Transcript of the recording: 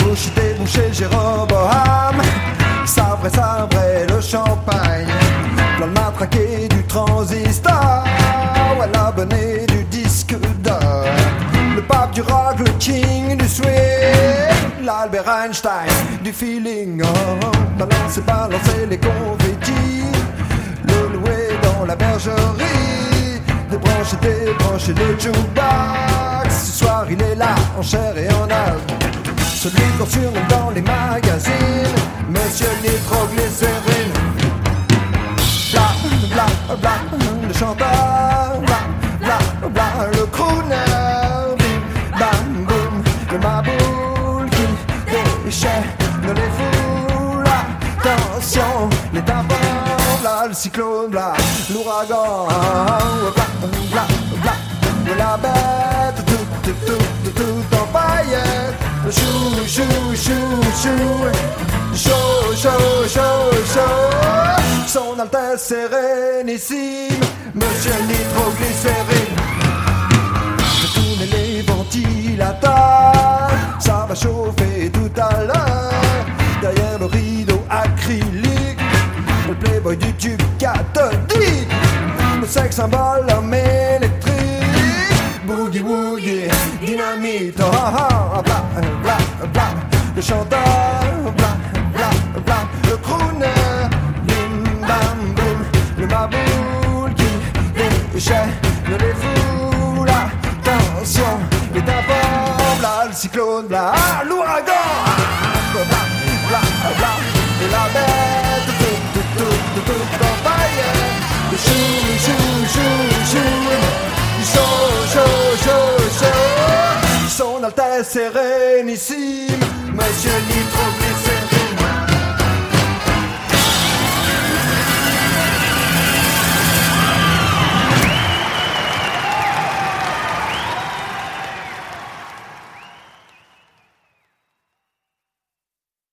bouche débouchée, Jéroboam. Sabre le champagne, plein de matraqué du transistor, ouais, l'abonné du disque d'or, le pape du rock, le king du swing, l'Albert Einstein du feeling. Oh, balancez les confettis, le louer dans la bergerie, débrancher le jukebox. Ce soir il est là en chair et en os, celui qu'on surnomme dans les magazines Monsieur Nitroglycérine. Bla bla bla, le chanteur, bla bla bla, le crooner, bim bam boum, le maboule qui déchaîne les foules. Attention, les tympans, bla le cyclone, bla l'ouragan, bla bla bla, de la bête, tout en paillettes. Chou, chou, chou, chou, chaud. Son Altesse Sérénissime, Monsieur Nitroglycérine. Je tourne les ventilateurs, ça va chauffer tout à l'heure. Derrière le rideau acrylique, le playboy du tube cathodique, le sex symbole, l'homme électrique. Boogie woogie, dynamite, oh oh oh, bla bla bla, le chanteur, bla bla bla, le crooner, bim bam boum, le maboule qui déchaîne les foules. Attention, les tympans, bla le cyclone, bla l'ouragan, bla bla bla, et la bête, tout en paillettes. Le chou, chaud. Son Altesse Sérénissime, Monsieur Nitroglycérine.